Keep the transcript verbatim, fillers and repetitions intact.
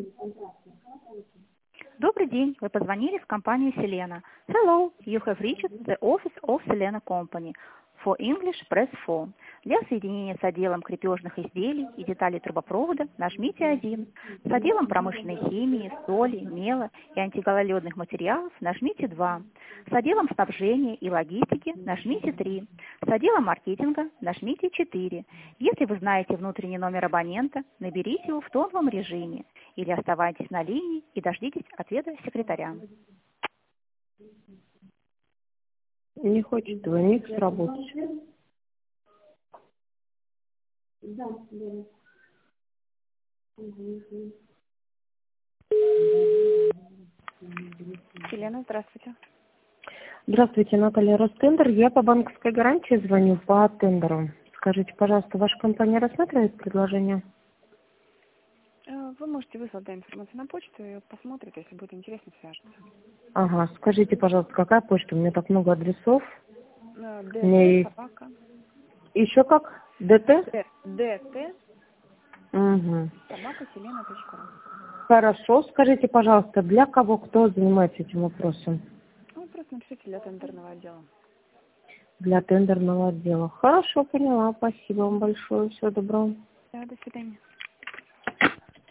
Добрый день, вы позвонили в компанию Selena. Hello, you have reached the office of Selena Company. For English, press four. Для соединения с отделом крепежных изделий и деталей трубопровода нажмите один. С отделом промышленной химии, соли, мела и антигололедных материалов нажмите два. С отделом снабжения и логистики нажмите три. С отделом маркетинга нажмите четыре. Если вы знаете внутренний номер абонента, наберите его в тоновом режиме или оставайтесь на линии и дождитесь ответа секретаря. Не хочет двойник сработать. Елена, здравствуйте. Здравствуйте, Наталья Ростендер. Я по банковской гарантии звоню по тендеру. Скажите, пожалуйста, ваша компания рассматривает предложение? Вы можете выслать да, информацию на почту и посмотрите, если будет интересно, свяжется. Ага, скажите, пожалуйста, какая почта? У меня так много адресов. ДТ, Мне... собака. Еще как? ДТ? ДТ, Угу. собака, селена точка ру. Хорошо. Скажите, пожалуйста, для кого, кто занимается этим вопросом? Ну, просто напишите для тендерного отдела. Для тендерного отдела. Хорошо, поняла. Спасибо вам большое. Всего доброго. Да, до свидания.